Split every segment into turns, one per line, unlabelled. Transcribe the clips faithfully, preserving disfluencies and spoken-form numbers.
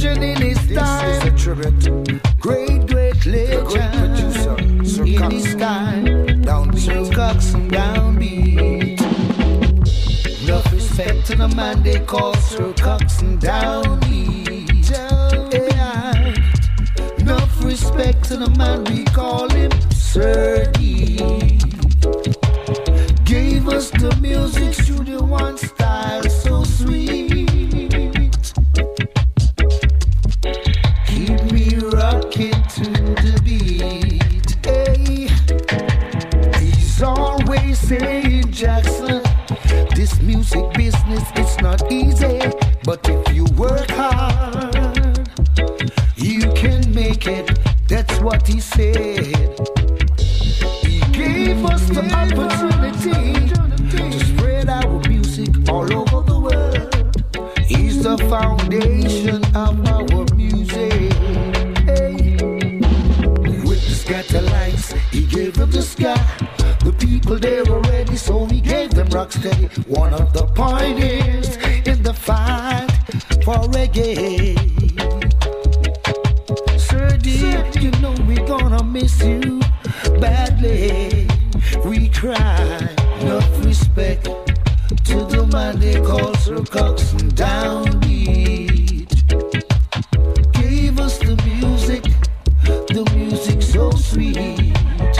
legend in his time.
This is a tribute.
Great, great legend.
Great producer, Sir
in
Coxsone.
his time. Downbeat. Sir Coxsone downbeat. Enough respect to the man they call Sir Coxsone downbeat. Yeah. Enough respect to the man we call him Sir D. Gave us the music studio one style so sweet. Keep me rocking to the beat. Hey. He's always saying, Jackson, this music business, it's not easy, but if you work hard, you can make it. That's what he said. He gave us the opportunity to spread our music all over the world. He's the foundation of our music. Hey. With the satellites, he gave up the sky. The people they were ready, so he gave them Rocksteady, one of the pioneers in the fight for reggae. Sir D, you know we're gonna miss you badly. We cry, enough respect to the man they call Sir Coxsone downbeat. Gave us the music, the music so sweet.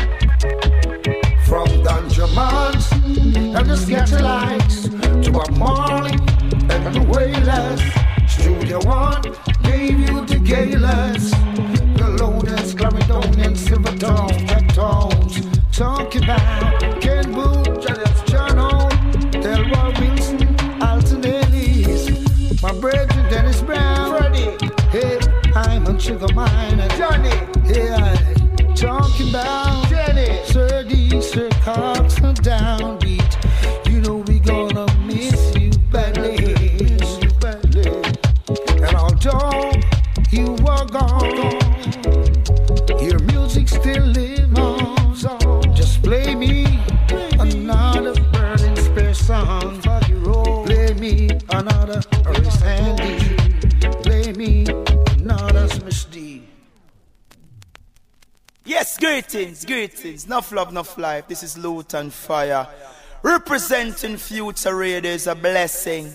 From Don Jamons and the Scatterlights to Bob Marley and the Wailers, Studio One gave you the Gaylors, the Loaders, Claridonians, Silvertones, Tectones. Talk about Ken Boone, John O, Delroy Wilson, Alton Ellis, my brother Dennis Brown, Freddie. Hey, I'm on Sugar Mine, Johnny. Hey, I talking about Jenny, Sir D, Sir Coxsone downbeat. You know we gonna miss you badly, miss you badly. And although you are gone, your music still lives on. So just play me another burning spare song. Play me another Horace Handy. Play me another Smash D.
Yes, greetings, greetings. Enough love, enough life. This is Lutan Fyah. Representing Future Radio is a blessing.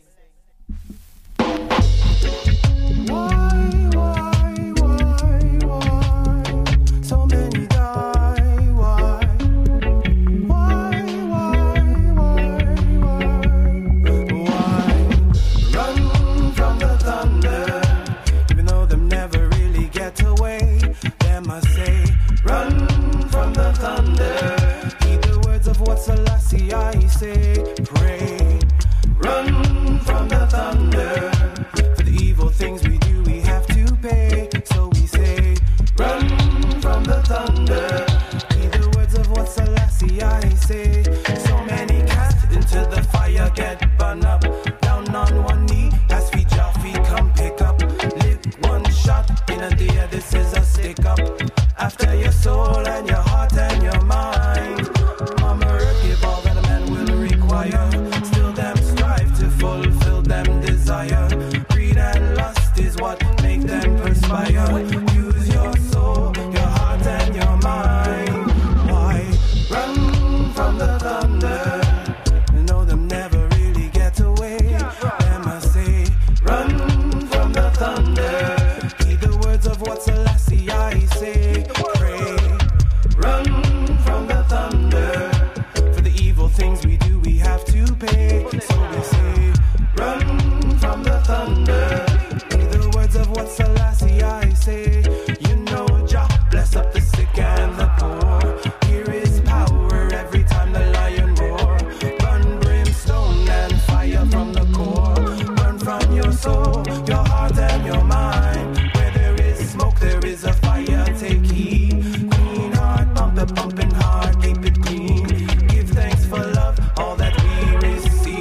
I say, pray, run from the thunder. For the evil things we do, we have to pay. So we say, run from the thunder. Hear the words of what Selassie I say. So many cast into the fire, get burned up. Down on one knee, as we Jaffe come pick up. Lick one shot in a day, this is a stick up. After your soul and your heart and your mind. Mama Earth give all that a man will require. Still them strive to fulfill them desire. Greed and lust is what make them perspire. Use your soul, your heart and your mind. Why run from the thunder? You know them never really get away. Them I say, run from the thunder. Heed the words of what Selassie I say. Pray, run from the thunder. For the evil things we do, we have to pay. So we say, run from the thunder. Heed the words of what Selassie I say. You know Jah bless up the sick and the poor. Here is power every time the lion roar. Burn brimstone and fire from the core. Burn from your soul, your heart and your mind. Where there is smoke, there is a fire. Take heed. Clean heart, pump the pumping heart, keep it clean. Give thanks for love, all that we receive.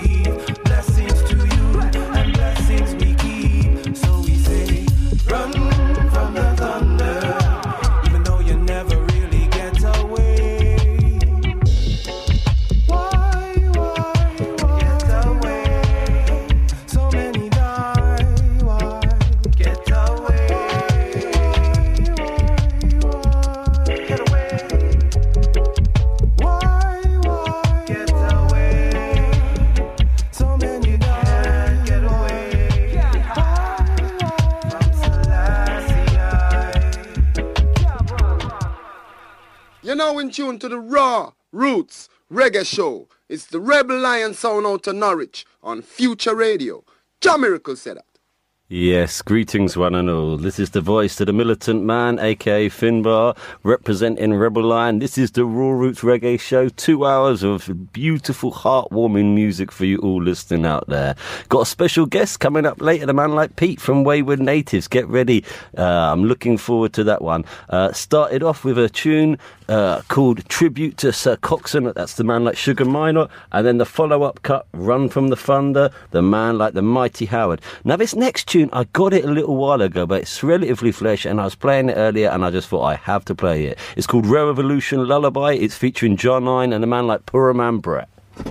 in tune to the Raw Roots Reggae Show. It's the Rebel Lion sound out of Norwich on Future Radio. Jah Miracle said that.
Yes, greetings one and all. This is the voice to the militant man, aka Finbar, representing Rebel Lion. This is the Raw Roots Reggae Show. Two hours of beautiful, heartwarming music for you all listening out there. Got a special guest coming up later, the man like Pete from Wayward Natives. Get ready. Uh, I'm looking forward to that one. Uh, started off with a tune uh, called Tribute to Sir Coxon. That's the man like Sugar Minor. And then the follow-up cut, Run from the Thunder, the man like the Mighty Howard. Now this next tune, I got it a little while ago, but it's relatively fresh, and I was playing it earlier, and I just thought I have to play it. It's called Revolution Lullaby. It's featuring John Nine and a man like Puraman Brett.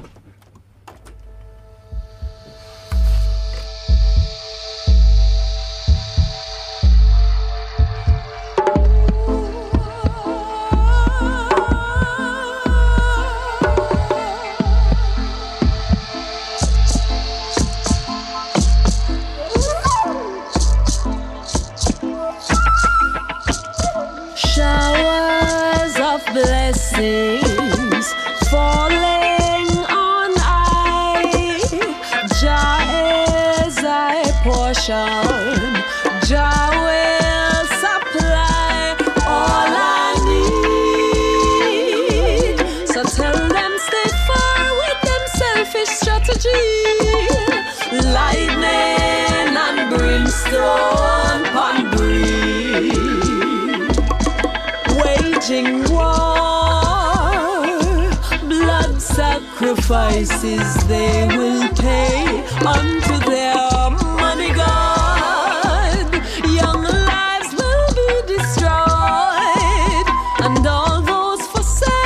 Blessings falling on I. Jah is thy portion. Jah will supply all I need. So tell them stay far with them selfish strategy. Lightning and brimstone upon breeze. Waging war, blood sacrifices they will pay unto their money god. Young lives will be destroyed, and all those for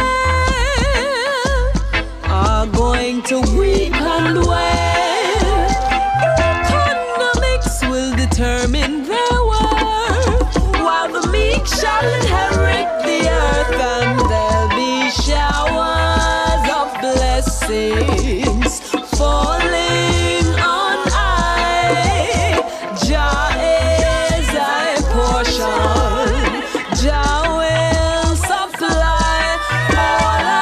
sale are going to weep and wail. Economics will determine their worth, while the meek shall inherit the earth, and there'll be showers of blessings falling on I. Jah is thy portion. Jah will supply all I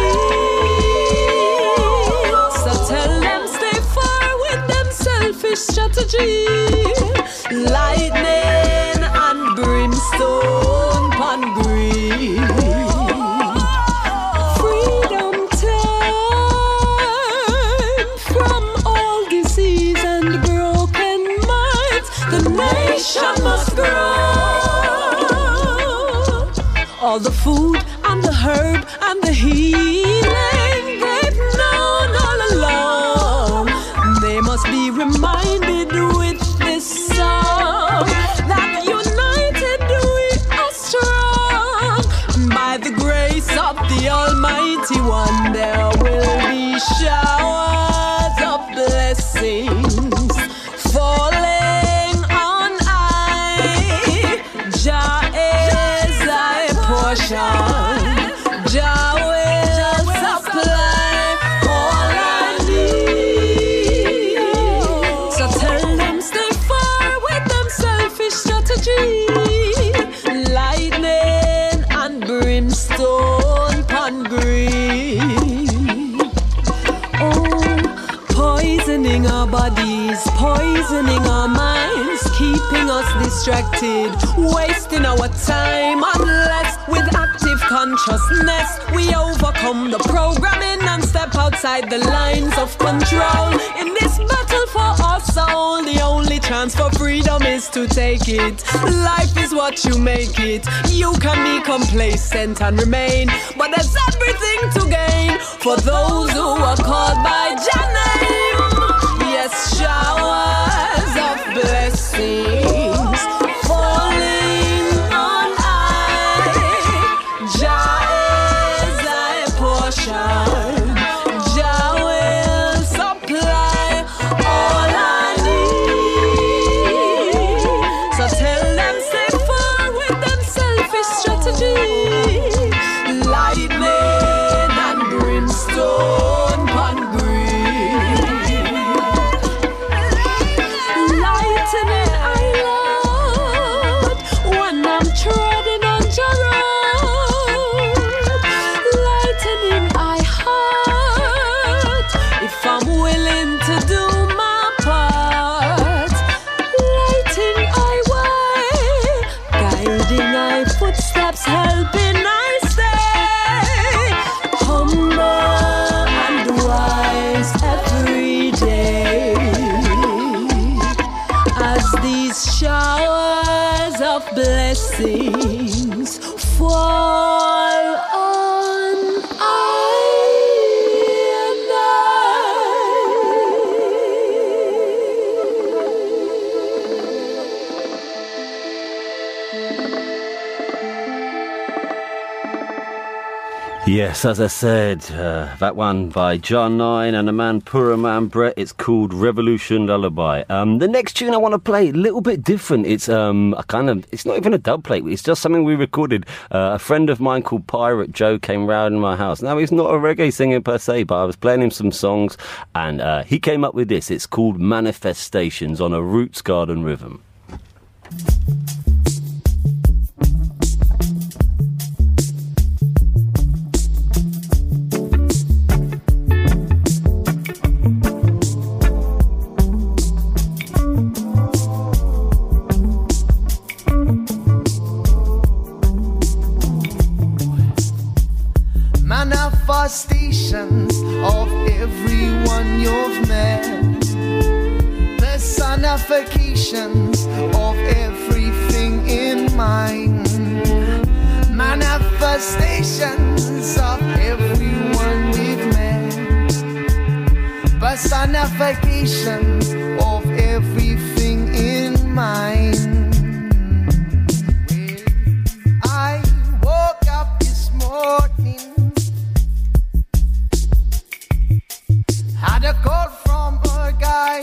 need. So tell them stay far with them selfish strategy. Lightning and brimstone upon green. Freedom time from all disease and broken minds. The nation must grow. All the food and the herb and the healing they've known all along, they must be reminded with this song that united we are strong. By the grace of the Almighty One, there will be showers of blessings falling on I. Jah is thy portion. Jah will supply all I need. So tell them stay far with them selfish strategy. Lightning and brimstone upon green. Oh, poisoning our bodies, poisoning our minds, keeping us distracted, wasting our time, unless with active consciousness we overcome the programming and step outside the lines of control. In this battle for our soul, the only chance for freedom is to take it. Life is what you make it. You can be complacent and remain, but there's everything to gain for those who are called by Jah name. Yes, showers of blessings falling on I. Jah is thy portion. Jah will supply all I need. So tell them stay far with them selfish strategy. Lightning and brimstone upon green. to do my part, lighting I way, guiding I footsteps, helping I stay, humble and wise every day, as these showers of blessings fall on I and
Yes, as I said, uh, that one by John Nine and the man Puraman Brett. It's called Revolution Lullaby. Um, the next tune I want to play, a little bit different. It's um, a kind of, it's not even a dub plate. It's just something we recorded. Uh, a friend of mine called Pirate Joe came round in my house. Now, he's not a reggae singer per se, but I was playing him some songs, and uh, he came up with this. It's called Manifestations on a Roots Garden rhythm.
Manifestations of everyone you've met, personifications of everything in mind, manifestations of everyone we've met, personifications of everything in mind. Well, I woke up this morning, had a call from a guy.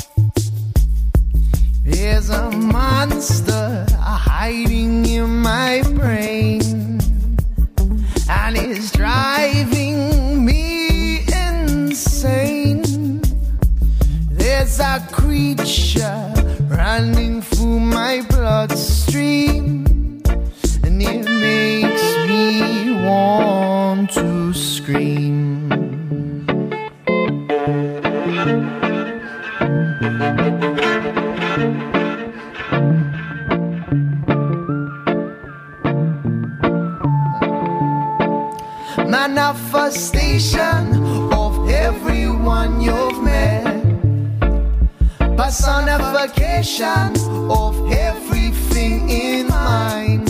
There's a monster hiding in my brain, and it's driving me insane. There's a creature running through my bloodstream, and it makes me want to scream. Manifestation of everyone you've met, personification of everything in mind,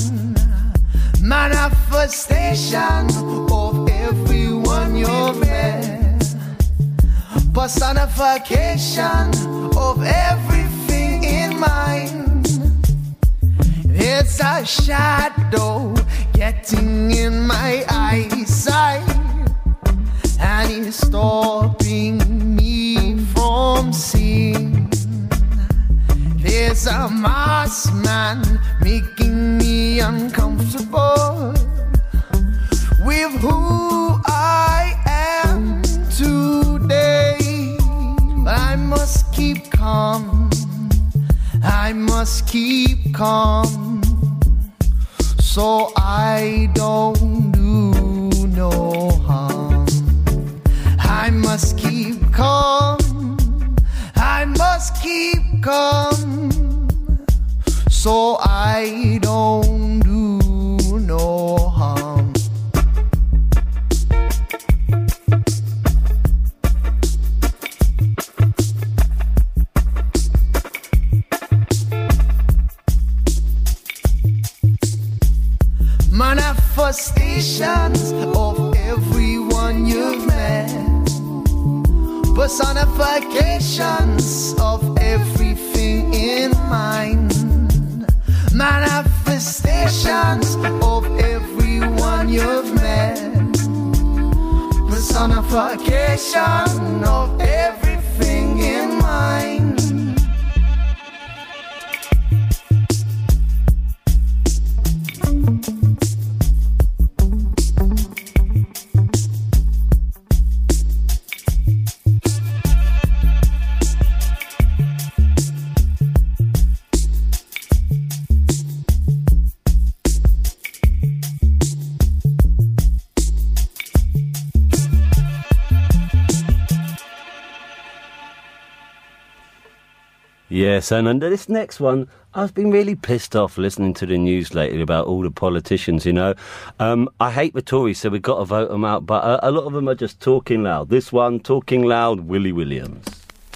manifestation of everyone you've met, personification of everything in mind. It's a shadow getting in my eyesight, and it's stopping me from seeing. There's a masked man making me uncomfortable with who I am today. But I must keep calm, I must keep calm, so I don't do no harm. I must keep calm, I must keep calm, so I don't do no harm. Manifestations of everyone you've met, personifications of everything in mind, manifestations of everyone you've met, personification of everything in mind.
Yes, and under this next one, I've been really pissed off listening to the news lately about all the politicians, you know. Um, I hate the Tories, so we've got to vote them out, but uh, a lot of them are just talking loud. This one, talking loud, Willie Williams.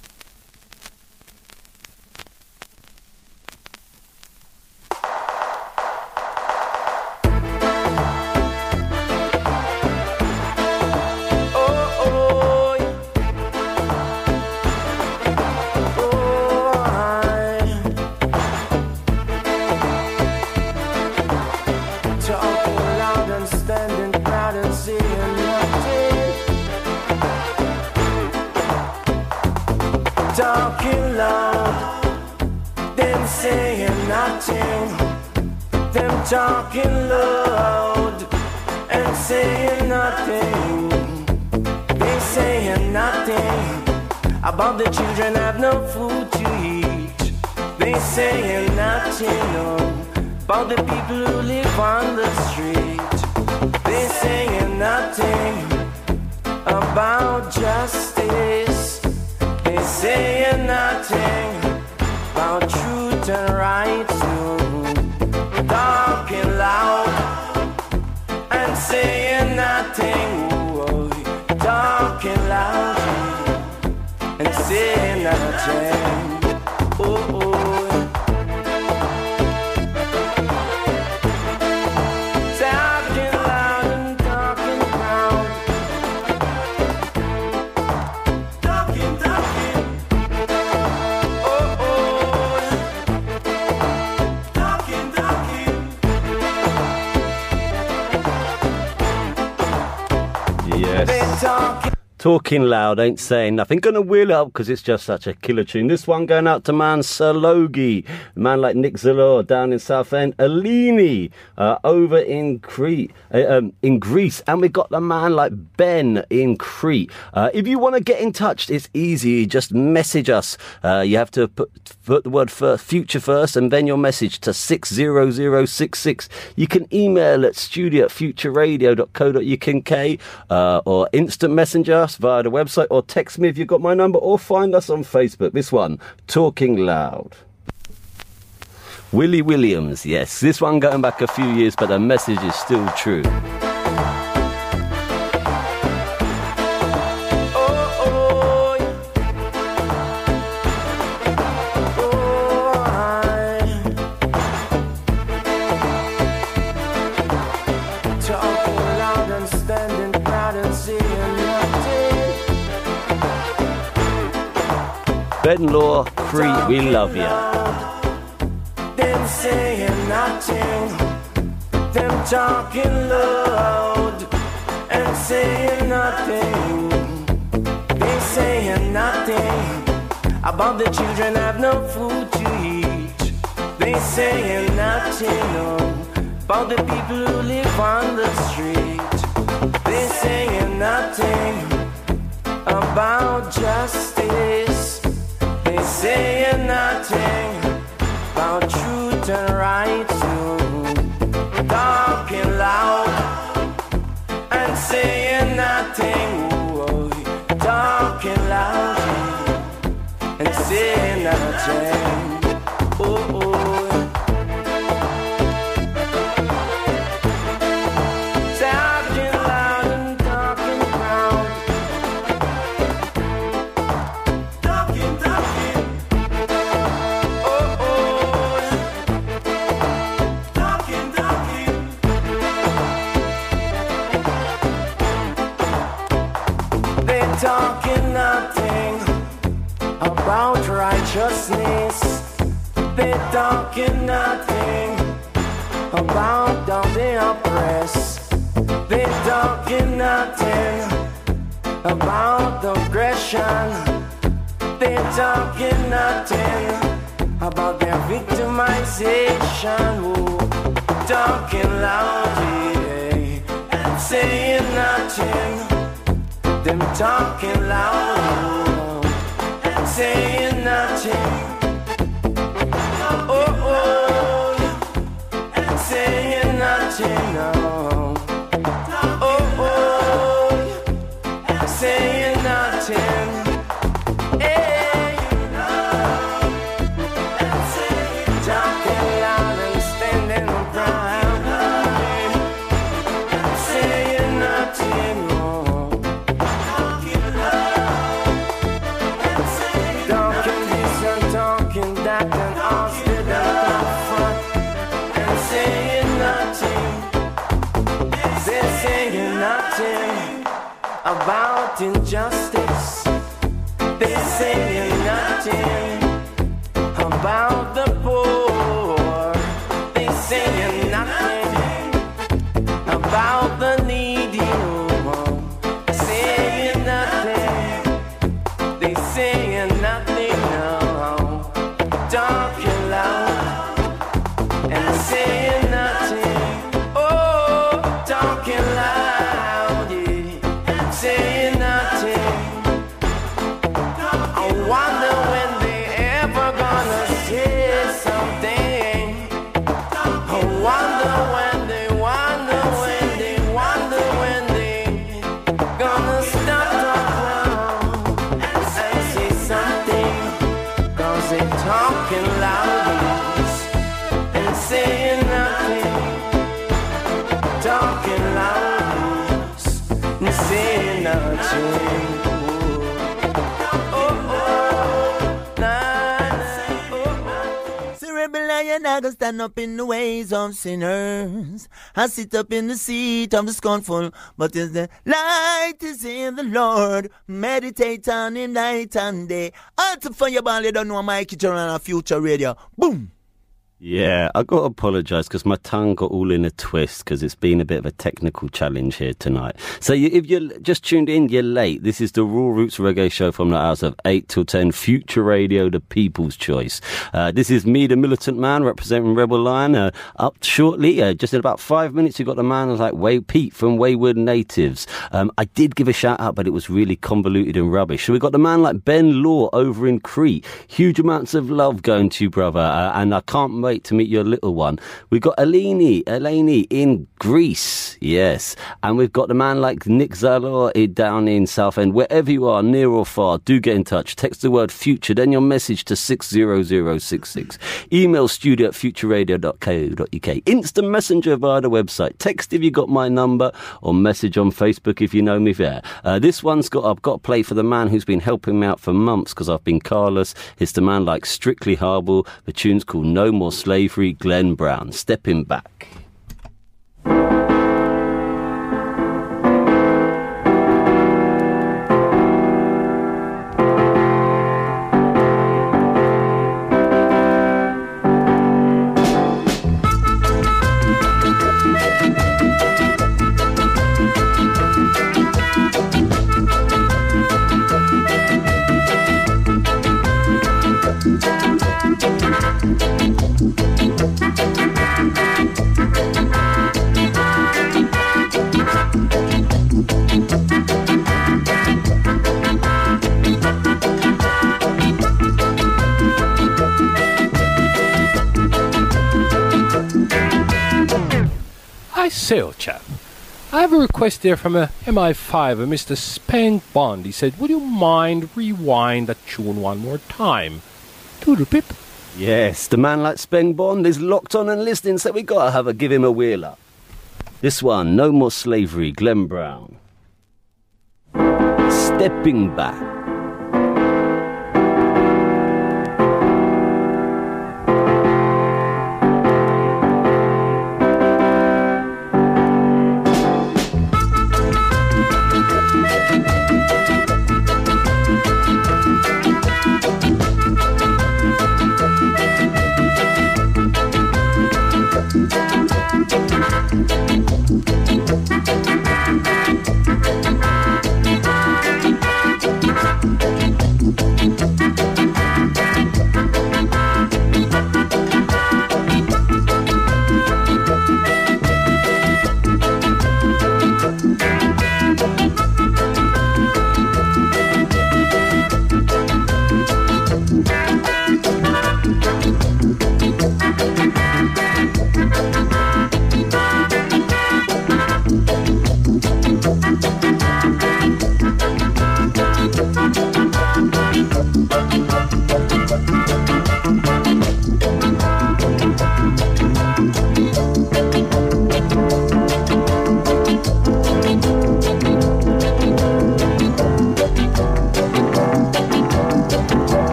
Talking loud, them saying nothing. Them talking loud and saying nothing. They saying nothing about the children have no food to eat. They saying nothing no, about the people who live on the street. They saying nothing about justice. They saying nothing about truth and right too. Talking loud and saying nothing. Ooh, talking loud and saying nothing. Oh, oh. Talking loud and talking loud. Talking, talking. Oh, oh. Talking, talking.
Yes.
They talking.
Talking loud, ain't saying nothing. Gonna wheel it up because it's just such a killer tune. This one going out to man Sir Logie, man like Nick Zalor down in Southend, Alini uh, over in Crete, uh, um, in Greece, and we got the man like Ben in Crete. Uh, if you want to get in touch, it's easy. Just message us. Uh, you have to put, put the word first, future first, and then your message to six zero zero six six. You can email at studio at future radio dot co dot uk uh, or instant messenger via the website, or text me if you've got my number, or find us on Facebook. This one, Talking Loud. Willie Williams, yes. This one going back a few years, but the message is still true. Ben Law, Crete, we love ya.
Them saying nothing, them talking loud and saying nothing. They saying nothing about the children have no food to eat. They saying nothing no, about the people who live on the street. They saying nothing about justice. They saying nothing about truth and right too. Talking loud and saying nothing. Ooh, talking loud and saying nothing. Oh, oh. Talking loud and talking loud. Talking, talking. Oh, oh. Talking, talking. They're talking nothing about righteousness. They're talking nothing about all the oppressed. They're talking nothing about the aggression. They're talking nothing about their victimization. Ooh, talking loudly and saying nothing. Them talking loud and saying nothing. Oh, oh, and saying nothing, no. Oh, oh, and saying nothing. Hey,
talking back and all stood up in front and saying nothing. They're saying nothing about injustice. They're saying nothing about the poor. They're saying nothing about the needy. They're saying nothing. They're saying nothing, no. Talking loud and saying nothing. Oh, talking loud, yeah, saying nothing. I wonder when they ever gonna say something. I wonder when they wonder when they wonder when they gonna stop talking and say something. Cause they talking loud and saying nothing. Talking loud and saying nothing.
Lion, I go stand up in the ways of sinners. I sit up in the seat of the scornful, but as the light is in the Lord, meditate on him night and day. Altar for your ball, you don't know Mikey Jordan on Future Radio. Boom!
Yeah, I got to apologise because my tongue got all in a twist because it's been a bit of a technical challenge here tonight. So you, if you're just tuned in, you're late. This is the Raw Roots Reggae Show from the hours of eight till ten. Future Radio, the people's choice. Uh, this is me, the militant man, representing Rebel Lion. Uh, up shortly, uh, just in about five minutes, you got the man like Way Pete from Wayward Natives. Um, I did give a shout out, but it was really convoluted and rubbish. So we got the man like Ben Law over in Crete. Huge amounts of love going to you, brother. Uh, and I can't wait to meet your little one. We've got Eleni, Eleni in Greece, yes. And we've got the man like Nick Zalor down in Southend. Wherever you are, near or far, do get in touch. Text the word future, then your message to six zero zero six six. Email studio at futureradio dot co dot uk. Instant messenger via the website. Text if you got my number, or message on Facebook if you know me there. Uh, this one's got, I've got to play for the man who's been helping me out for months because I've been carless. It's the man like Strictly Harble. The tune's called No More Slavery, Glenn Brown. Stepping Back.
Say, old chap, I have a request there from a M I five, a Mister Spank Bond. He said, would you mind rewind that tune one more time? Toodle pip.
Yes, the man like Spank Bond is locked on and listening, so we gotta have a give him a wheel up. This one, No More Slavery, Glenn Brown. Stepping Back.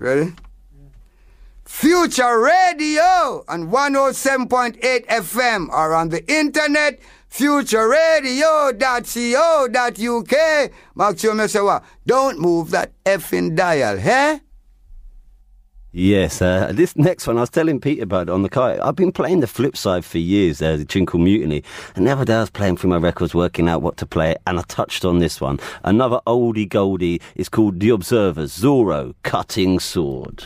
Ready? Future Radio on one oh seven point eight F M or on the internet, future radio dot co dot U K. Mark Chuma say what? Don't move that effing dial, eh?
Yes, uh, this next one, I was telling Pete about it on the car. I've been playing the flip side for years, uh, the Twinkle Mutiny, and the other day I was playing through my records, working out what to play, and I touched on this one. Another oldie goldie is called The Observers, Zorro, Cutting Sword.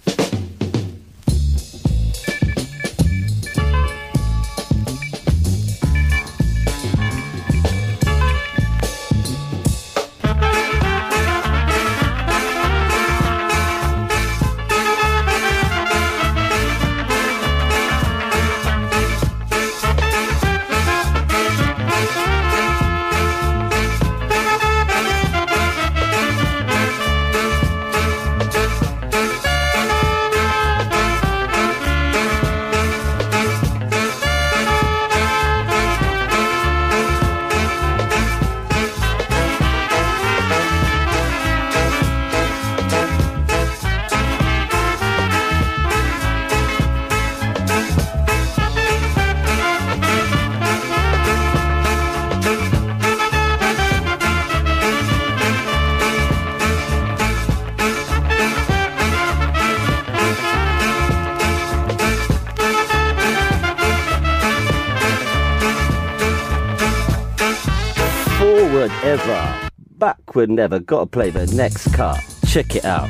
Ever, backward never, gotta play the next cut. Check it out.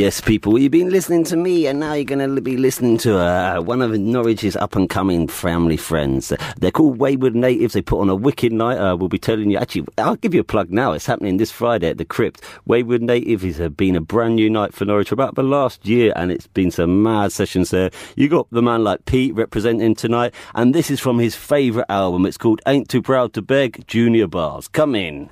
Yes, people, you've been listening to me, and now you're going to be listening to uh, one of Norwich's up-and-coming family friends. They're called Wayward Natives. They put on a wicked night. Uh, we'll be telling you, actually, I'll give you a plug now. It's happening this Friday at the Crypt. Wayward Native has been a brand new night for Norwich for about the last year, and it's been some mad sessions there. You got the man like Pete representing tonight, and this is from his favourite album. It's called Ain't Too Proud to Beg, Junior Bars. Come in.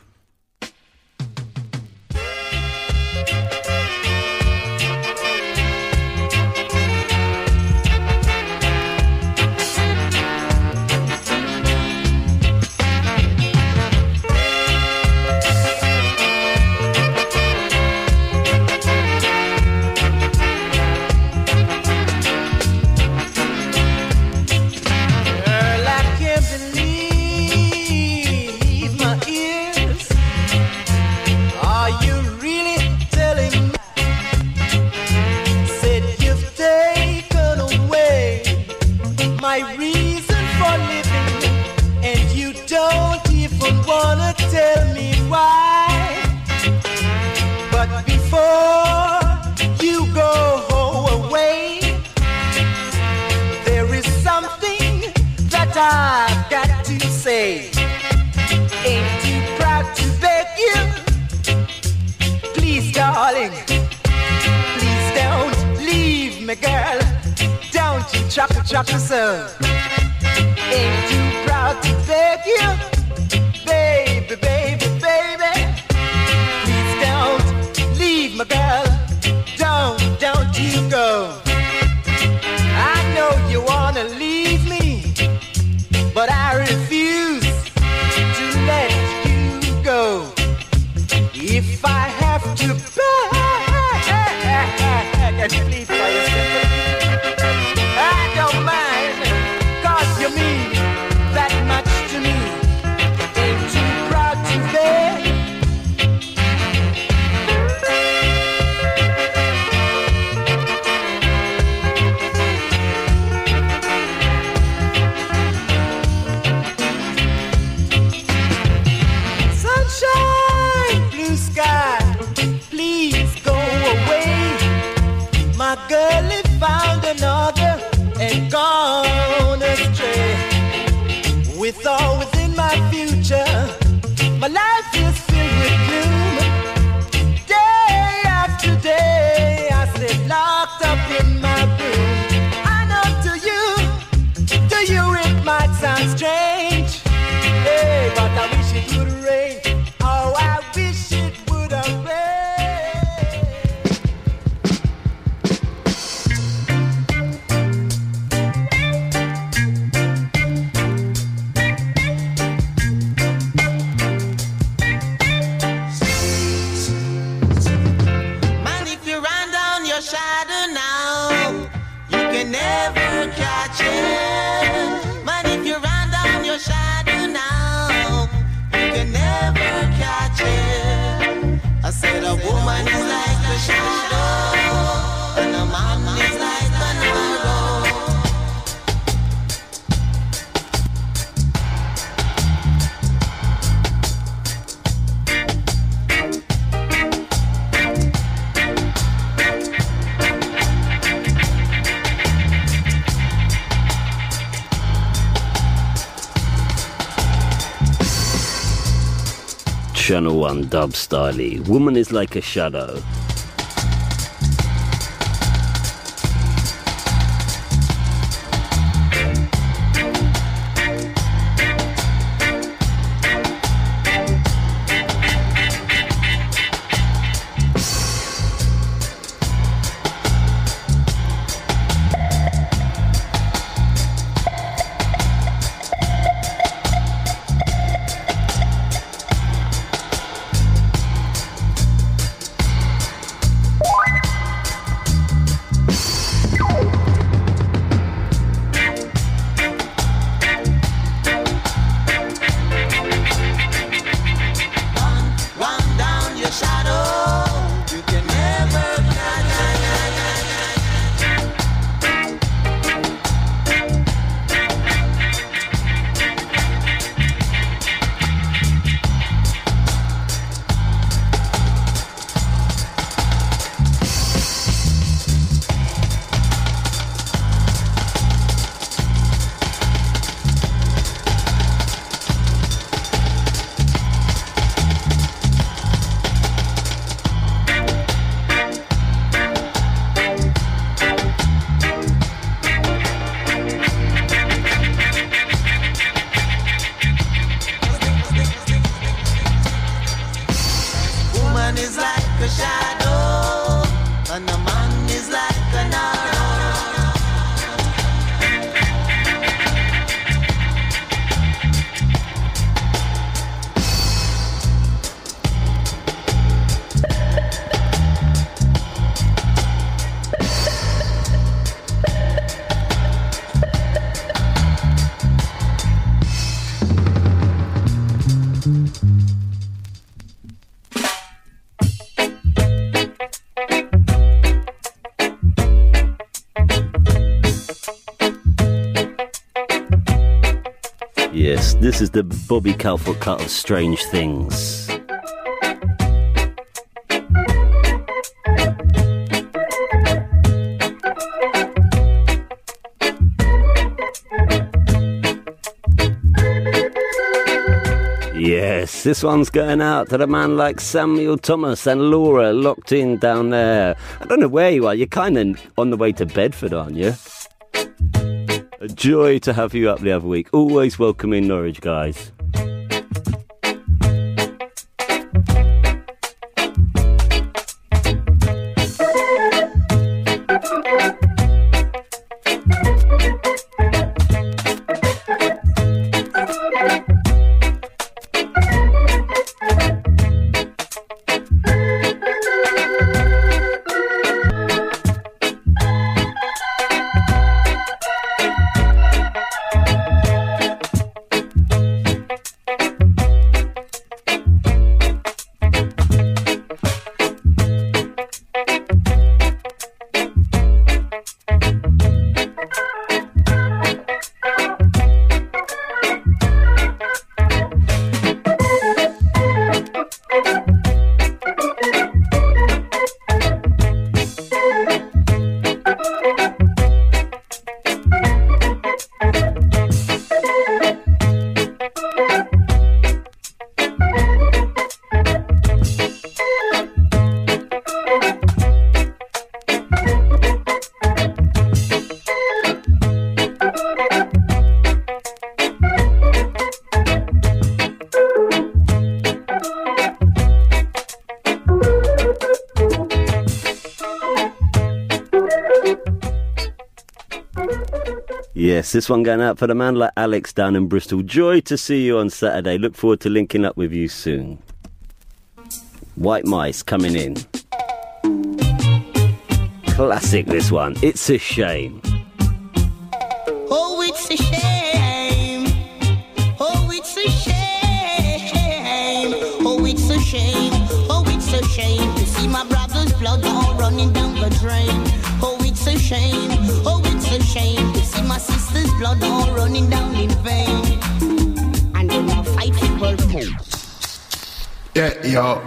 I've got to say, ain't too proud to beg you. Please, darling, please don't leave me, girl. Don't you chuckle, chuckle, so. Ain't too proud to beg you, baby, baby, baby. Please don't leave me, girl. Don't, don't you go. I know you wanna leave me, but I refuse to let you go. If I have to beg and plead for your sympathy, I don't mind, 'cause you mean that much to me. Ain't too proud to beg. My girlie found another and gone astray. With all within my future, my life is filled with gloom. Day after day, I sit locked up in my room. I know to you, to you it might sound strange, hey, but I wish it would rain. Oh, I wish it would rain.
Shadow now, you can never catch it. Man, if you run down your shadow now, you can never catch it. I said a woman is like a shadow, and a man is like an arrow.
Channel one dub style. Woman is like a shadow. Yes, this is the Bobby Calfoot cut of Strange Things. Yes, this one's going out to the man like Samuel Thomas and Laura locked in down there. I don't know where you are. You're kind of on the way to Bedford, aren't you? A joy to have you up the other week. Always welcome in Norwich, guys. Yes, this one going out for the man like Alex down in Bristol. Joy to see you on Saturday. Look forward to linking up with you soon. White Mice coming in. Classic, this one. It's a shame.
Oh, it's a shame. Oh, it's a shame. Oh, it's a shame. Oh, it's a shame to see my brother's blood all running down the drain. Oh, it's a shame. Oh, it's a shame to see my sister's blood all running down in vain. And then I'll fight people.
Yeah, yo.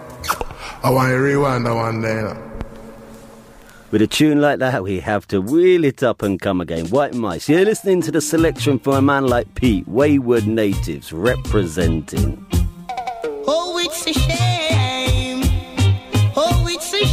I want to rewind that one day, you know.
With a tune like that, we have to wheel it up and come again. White Mice, you're listening to the selection from a man like Pete, Wayward Natives, representing.
Oh, it's a shame. Oh, it's a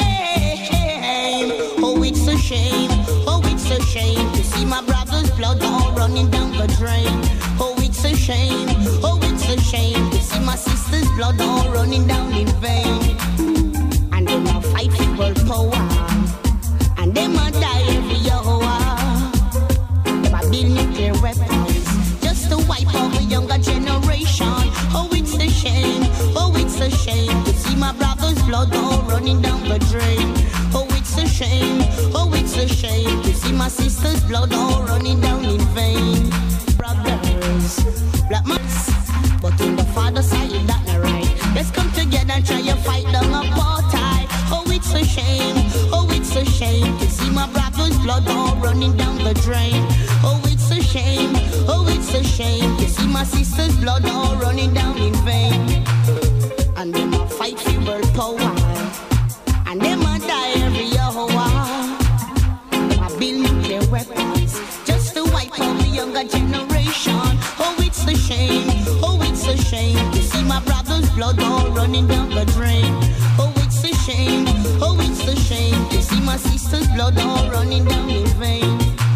shame. Oh, it's a shame. Oh, it's a shame to see my brother's blood all running down the drain. Oh, it's a shame. Oh, it's a shame to see my sister's blood all running down in vain. And then I'll fight people power. And them a die every hour. Them a build nuclear weapons just to wipe out the younger generation. Oh, it's a shame. Oh, it's a shame to see my brother's blood all running down the drain. Oh, it's a shame. Oh, it's a shame to see my sister's blood all running down in vain. Brothers, black mass, but in the father side that not right. Let's come together and try to fight down apartheid. Oh, it's a shame. Oh, it's a shame to see my brother's blood all running down the drain. Oh, it's a shame. Oh, it's a shame to see my sister's blood all running down in vain. And them a fight for world power. And them a die every hour. Them a build nuclear weapons just to wipe out the younger generation. Oh, it's a shame. Oh, it's a shame to see my brother's blood all running down the drain. Oh, it's a shame. Oh, it's a shame to see my sister's blood all running down in vain.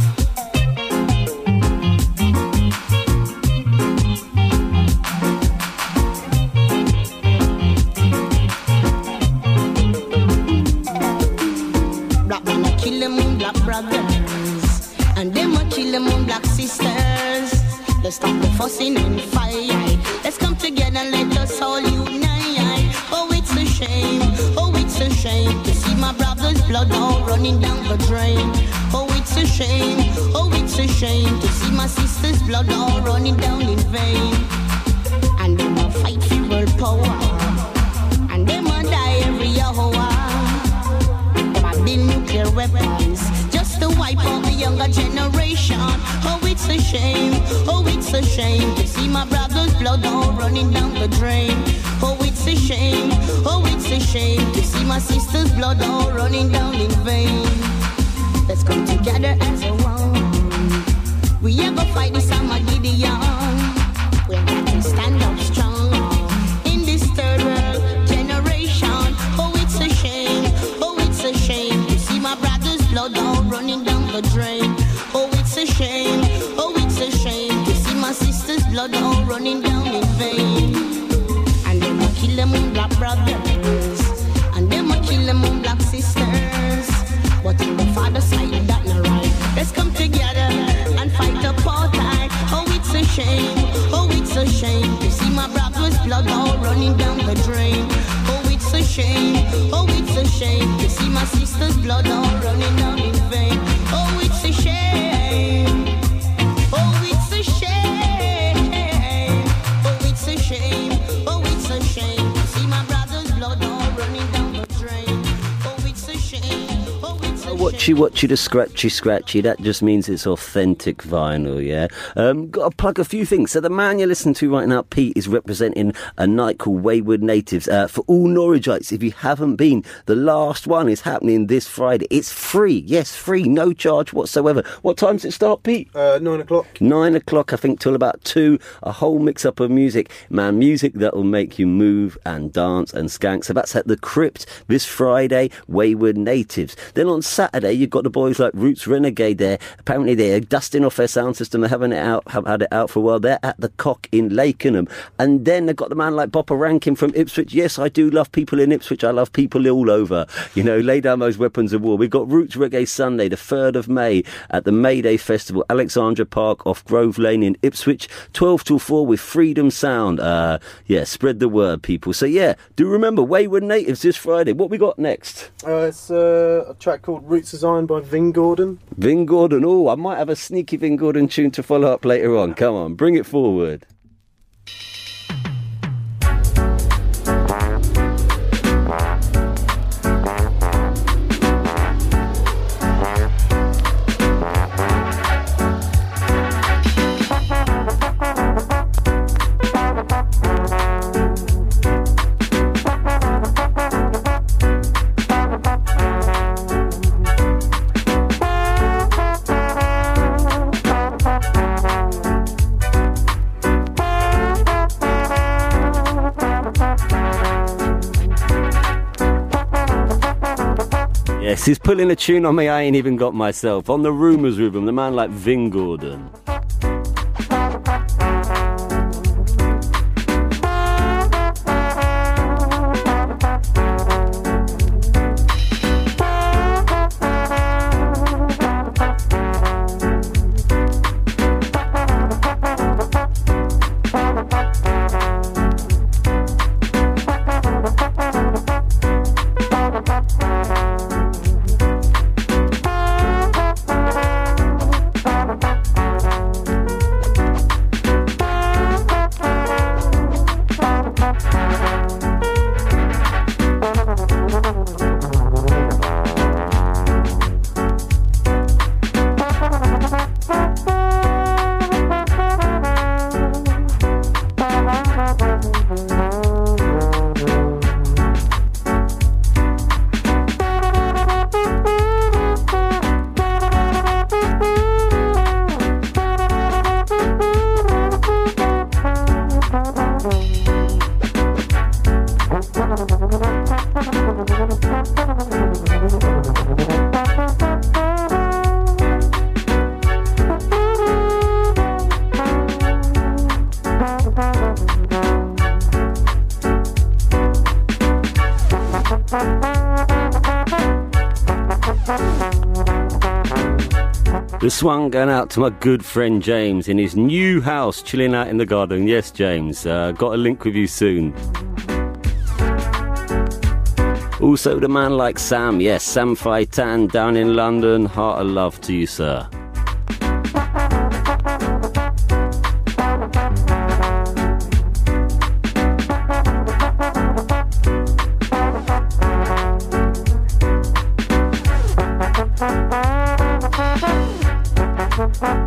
Black men a kill them on black brothers, and them a kill them on black sisters. Let's stop the fussing and fight. Let's come together and let us all unite. Oh, it's a shame. Oh, it's a shame to see my brother's blood all running down the drain. Oh, it's a shame. Oh, it's a shame to see my sister's blood all running down in vain. And them a fight for world power. And them a die every hour. Them a build nuclear weapons just to wipe out the younger generation. generation. Oh, it's a shame, oh, it's a shame to see my brother's blood all running down the drain. Oh, it's a shame, oh, it's a shame to see my sister's blood all running down in vain. Let's come together as a one. We are gonna fight this Armageddon. We're going to stand up strong in this third world generation. Oh, it's a shame, oh, it's a shame to see my brother's blood all running down the drain. Oh, it's a shame, oh, it's a shame to see my sister's blood all running down in vain. And them a kill them on black brothers, and them a kill them on black sisters. But in the father side, that not right. Let's come together and fight apartheid. Oh, it's a shame, oh, it's a shame to see my brother's blood all running down the drain. Oh, it's a shame, oh, it's a shame to see my sister's blood all running down in vain. Oh, it's a shame, oh, it's a shame, oh, it's a shame, oh, it's a shame to see my brother's blood all running down the drain. Oh, it's a shame.
Watchy, watchy, the scratchy, scratchy. That just means it's authentic vinyl, yeah? Um, got to plug a few things. So the man you're listening to right now, Pete, is representing a night called Wayward Natives. Uh, for all Norwichites, if you haven't been, the last one is happening this Friday. It's free. Yes, free. No charge whatsoever. What time does it start, Pete?
Uh, nine o'clock.
Nine o'clock, I think, till about two. A whole mix-up of music. Man, music that will make you move and dance and skank. So that's at the Crypt this Friday, Wayward Natives. Then on Saturday, you've got the boys like Roots Renegade there. Apparently they're dusting off their sound system. They're having it out, have had it out for a while. They're at the Cock in Lakenham. And then they've got the man like Bopper Rankin from Ipswich. Yes, I do love people in Ipswich. I love people all over. You know, lay down those weapons of war. We've got Roots Reggae Sunday, the third of May at the May Day Festival, Alexandra Park off Grove Lane in Ipswich. twelve till four with Freedom Sound. Uh, yeah, spread the word, people. So yeah, do remember Wayward Natives this Friday. What we got next?
Uh, it's uh, a track called Roots Design by Vin Gordon.
Vin Gordon. Oh, I might have a sneaky Vin Gordon tune to follow up later on. Come on, bring it forward. Yes, he's pulling a tune on me I ain't even got myself. On the Rumours rhythm, the man like Vin Gordon. This one going out to my good friend James in his new house, chilling out in the garden. Yes, James, uh, got a link with you soon. Also the man like Sam, yes, Sam Faitan down in London. Heart of love to you, sir.
Bye.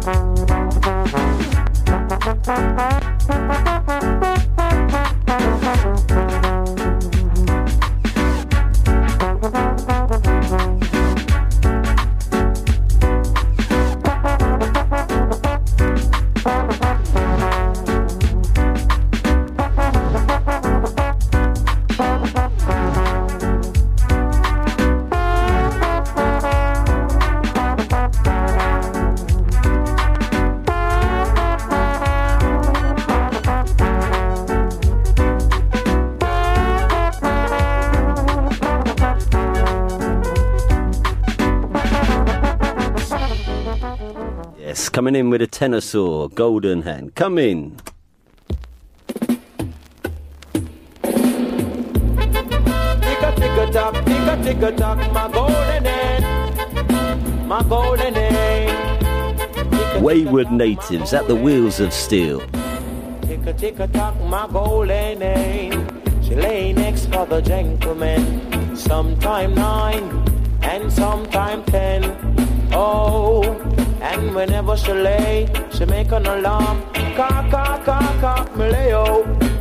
Yes, coming in with a tenor saw, Golden Hand. Come in.
Tick-a-tick-a-tock, tick-a-tick-a-tock, my golden hand, my golden hand.
Wayward natives at the wheels of steel.
Tick-a-tick-a-tock, my golden hand. She lay next for the gentleman. Sometime nine and sometime ten. Oh, and whenever she lay, she make an alarm. Cock, cock, cock, cock, me lay-o,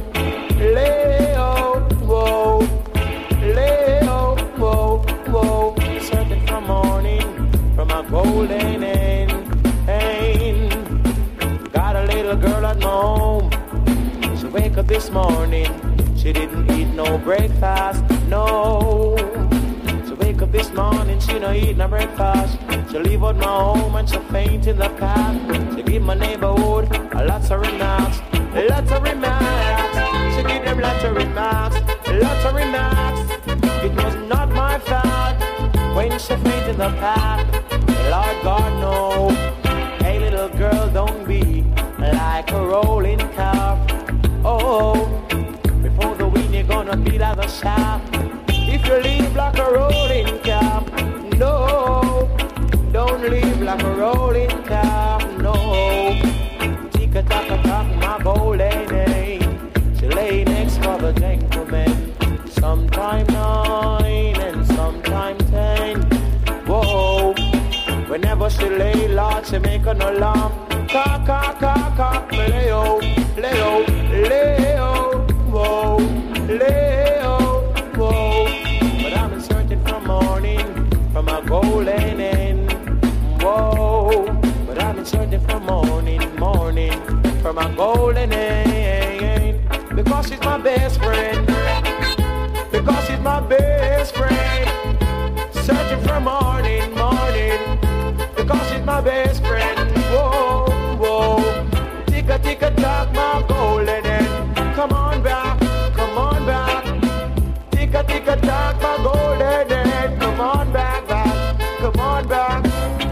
lay-o, whoa, lay-o, whoa, whoa. Searching for morning from a golden hen. Hen. Got a little girl at my home. She wake up this morning. She didn't eat no breakfast, no. She wake up this morning, she no eat no breakfast. She leave out my home and she faint in the path. She give my neighborhood a lots of remarks, lots of remarks. She give them lots of remarks, lots of remarks. It was not my fault when she faint in the path. Lord God no. Hey little girl, don't be like a rolling car. Oh. For the wind you're gonna be like a shaft. If you leave like a rolling cap, no. Don't leave like a rolling cap, no. Tick-a-tock-a-tock, my golden name. She lay next for the gentleman. Sometime nine and sometime ten. Whoa. Whenever she lay, Lord, she make an alarm. Cock, cock, cock, cock, me lay-o, lay-o, lay-o. Whoa, Leo, whoa. But I've been searching for morning from a golden end. Whoa, but I've been searching for morning, morning from a golden end. Because she's my best friend. Because she's my best friend. Searching for morning, morning. Because she's my best friend. Whoa, whoa. Tick-a, tick-a-tock, my golden end. Come on back, come on back. Tick-a, tick-a-tock, my golden head. Come on back, back, come on back.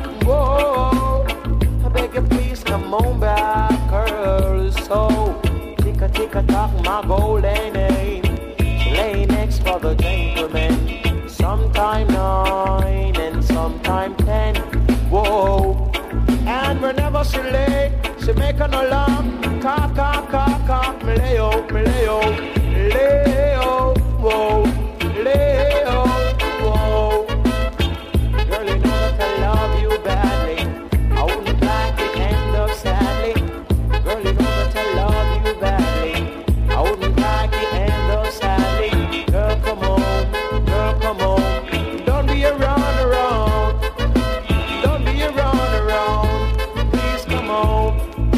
Whoa, I beg you please come on back, girl. So, tick-a, tick-a-tock, my golden head. She lay next for the gentleman. Sometime nine and sometime ten. Whoa, and whenever she lay, she make an alarm. Cock, cock, cock, cock, me lay-o, me lay-o, lay-o, whoa, lay-o, whoa. Girl, you know that I love you badly. I wouldn't like it end up sadly. Girl, you know that I love you badly. I wouldn't like it end up sadly. Girl, come on, girl, come on. Don't be around, around. Don't be around, around. Please come on.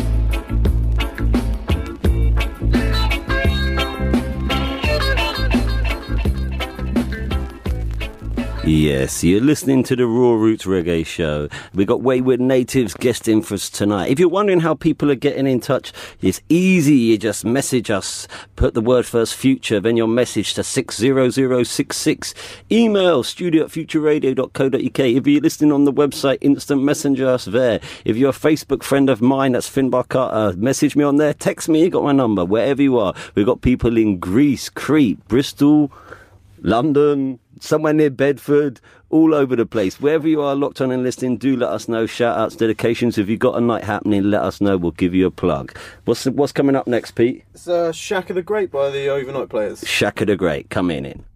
Yes, you're listening to the Raw Roots Reggae Show. We got Wayward Natives guesting for us tonight. If you're wondering how people are getting in touch, it's easy. You just message us, put the word first future, then your message to six zero zero six six. Email studio at future radio dot co dot uk. If you're listening on the website, instant messenger us there. If you're a Facebook friend of mine, that's Finbar Carter, message me on there. Text me, you got my number, wherever you are. We've got people in Greece, Crete, Bristol, London, somewhere near Bedford, all over the place. Wherever you are locked on and listening, do let us know. Shout outs, dedications. If you've got a night happening, let us know. We'll give you a plug. What's what's coming up next, Pete?
It's uh, Shaka the Great by the Overnight Players.
Shaka the Great, coming in.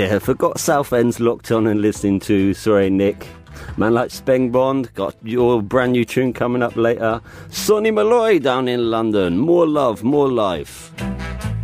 Yeah, forgot Southend's locked on and listening to. Sorry, Nick. Man like Speng Bond, got your brand new tune coming up later. Sonny Malloy down in London. More love, more life.